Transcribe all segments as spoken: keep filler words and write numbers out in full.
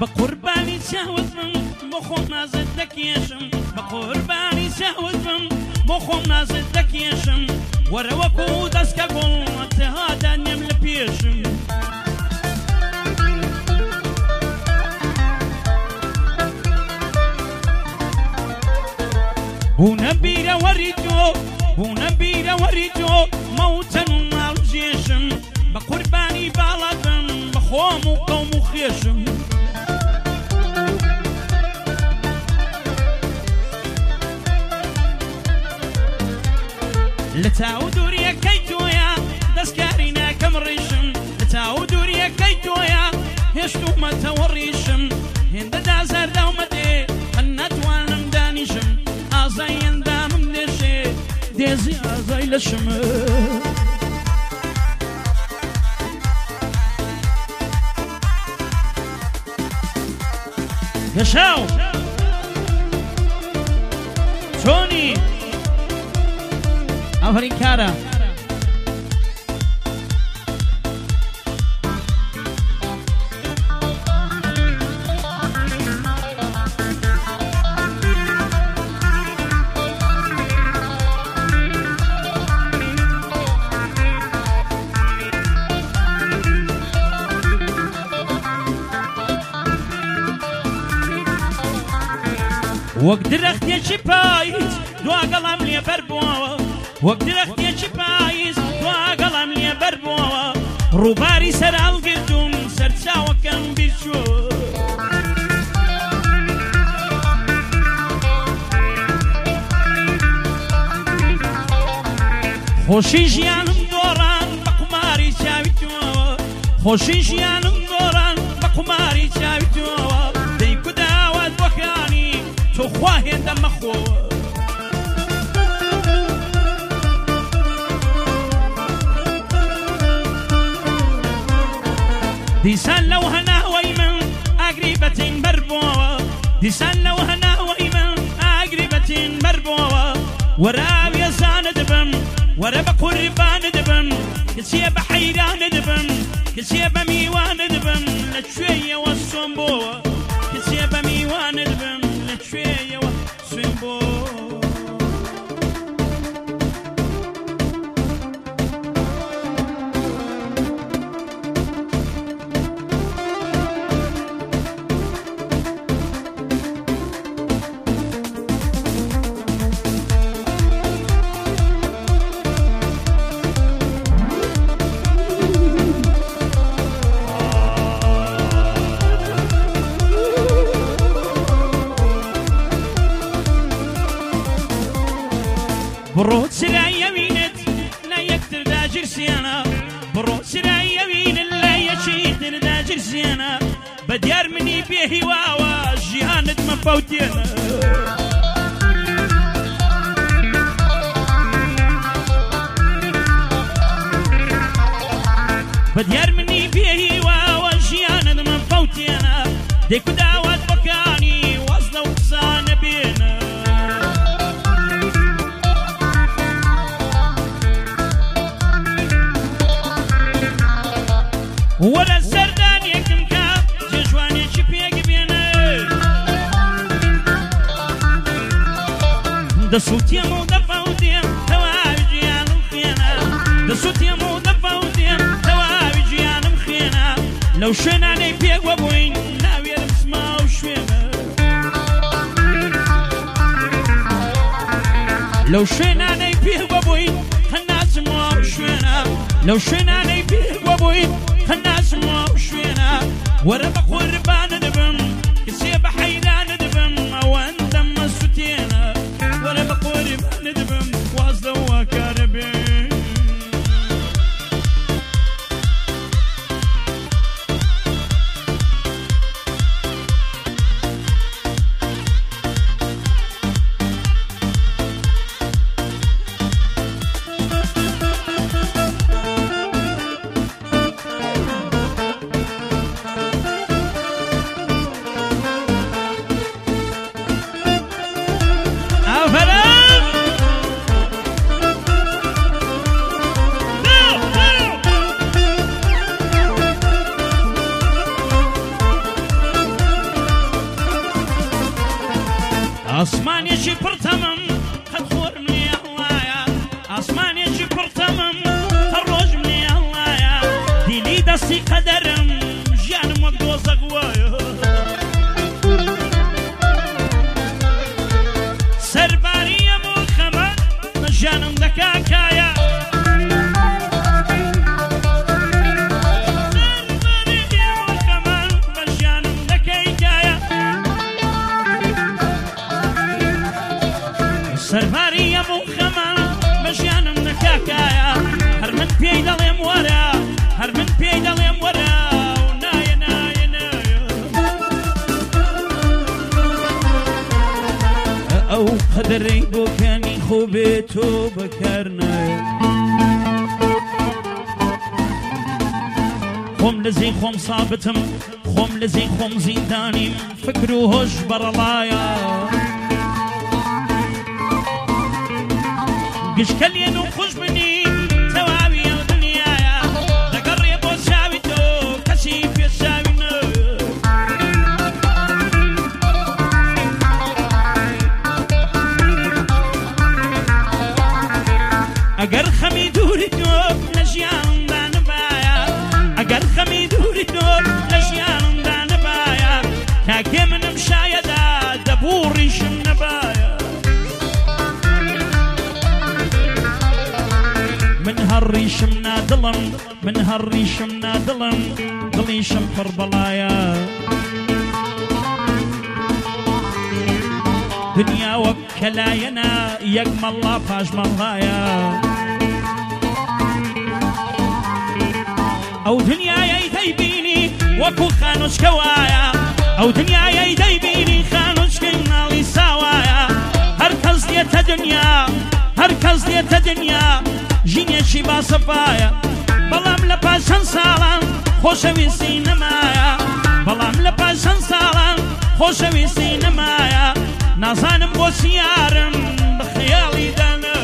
بقرباني ساوت من بخوم نازت لك يشم بقرباني ساوت من بخوم نازت لك يشم وروكو دسك قول اتهادا نمل بيشم ونبيرا وريجو ونبيرا وريجو موتا مال جيشم بقرباني بالادم بخوم وقوم وخيشم لتعودوريا كيتويا دسكارينا كم ريشم لتعودوريا كيتويا هشتو ما توريشم هند دازر دومتي خنت وانم دانيشم ازاين دامم دشي ديزي ازاي لشم يشاو توني آفرین کارا وەک درەختێکی پاییز دوا گەڵام لێ بەربووەوە وەک درەختێکی پاییز دوا گەڵام لێ بەربووەوە ڕووباری سەر هەڵگرتوم سەرچاوەکەم بیرچوو خۆشی ژیانم دۆڕان بە قوماری چاوی تۆوە خۆشی ژیانم دۆڕان بە قوماری چاوی تۆوە دەی کوداوات بۆکانی تۆ خوا هێندە مەخۆوە دیسان لەو هەناوەی من ئاگری بەتین بەربووەوە دیسان لەو هەناوەی من ئاگری بەتین بەربووەوە وەرە ئاوێزانە دەبم وەرە بە قوربانە دەبم کچیە بە حەیرانە دەبم کچیە بە میوانە دەبم لەکوێیەوە سۆم بۆوە کچیە بە میوانە دەبم لەکوێیەوە سوێن بۆ بڕۆ سرای یەمینت لە یەکتردا جرسیانە بڕۆ سرای یەمینت لە یەکیتردا جرسیانە بە دیار منی پێهیواوە ژیانت مەفەوتێنە بە دیار منی پێهیواوە ژیانت مەفەوتێنە دەیکو داوات بەکانی وەزنە و قسانە بێنە وەرە سەردانێکم کە جێژوانێکی پێک بێنە دەسووتێم و دەفەوتێم تەواوی ژیانم خێنە دەسووتێم و دەفەوتێم تەواوی ژیانم خێنە لەو شوێنانەی پێک وەبووین ناوێرم سما و شوێنە لەو شوێنانەی پێک وەبووین هەناسمەوە و شوێنە لەو شوێنانەی پێک وەبووین هەناسمەوە و شوێنە وەرە بە قوربانە دەبم کچێ بە حەیرانە دەبم ئەوەندە مەسووتێنە وەرە بە قوربانە دەبم واز لەوە کارە بێن پڕتەمم قەت خۆرم لێ هەڵایە ئاسمانێکی پڕتەمم قەت ڕۆژم لێ هەڵایە دیلی دەستی قەدەرم ژیانم وەک دۆزەق وایە سەرباری هەموو خەمە بە ژیانم دەکا کایە سەرباری هەموو خەمان بە ژیانم نەکاکایە هەر من پێی دەڵێم وەرە هەر من پێی دەڵێم وەرە و نایە نایە نایە ئەو قەدەرەی بۆکانی خۆ بێت تۆ بەکار نایە خۆم لە زەی خۆم سابتم خۆم لە زەی خۆم زیندانیم فکر و هۆش بەڕەڵایە گشکە لێن و خوش بنی تەواوی ئەو دنیایە دەگەڕێ بۆ چاوی تۆ کەسی پێشاوی نە ئەگەر خەمی دووری تۆ لە ژیانمدا نەبایە ئەگەر خەمی دووری تۆ لە ژیانمدا نەبایە تاکێ منم شایەدا دەبوو ڕیشم نەبایە من هەڕیشم نادڵم من هەڕیشم نادڵم دڵیشم پڕ بەڵایە دنیا وەک کەلایەنە یەک مەڵا پاش مەڵایە ئەو دنیایەی دەیبینی وەکو خانوچکە وایە ئەو دنیایەی دەیبینی خانوچکەی ماڵی ساوایە هەر کەس دێتە دنیا هەر کەس دێتە دنیا ژینێکی باسەپایە بەڵام لە پاش چەند ساڵان خۆشەویستی نەمایە بەڵام لە پاش چەند ساڵان خۆشەویستی نەمایە نازانم بۆ سیارم بە خەیاڵی دانە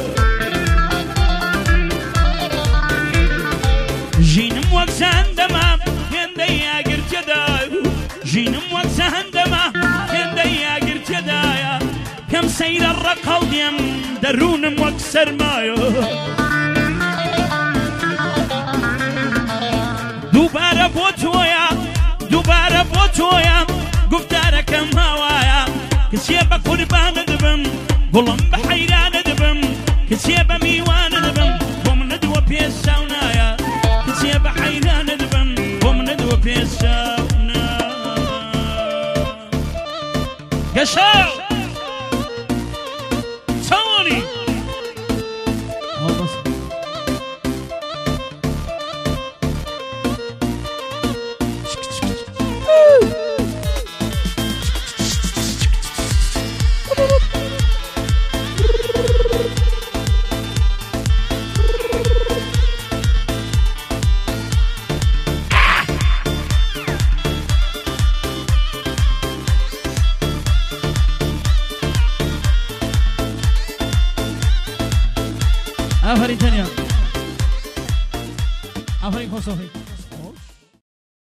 ژینم وەک زەندەمە هێندەی یاگرتێدای ژینم وەک زەندەمە هێندەی یاگرتێدایە پێم سەیرە ڕەقەڵ دێم دەروونم وەک سەرمایە دووبارە بۆ تۆیە دووبارە بۆ تۆیە گوفتارەکەم هاوایە کچێ بە قوربانە دەبم گوڵم بە حەیرانە دەبم کچێ بە میوانە دەبم بۆ منەدووە پێشاو نایە کچێ بە حەیرانە دەبم بۆ منەدووە پێشاو نایە گەشاو چاوانی آفرین تنیا آفرین خوش آفرین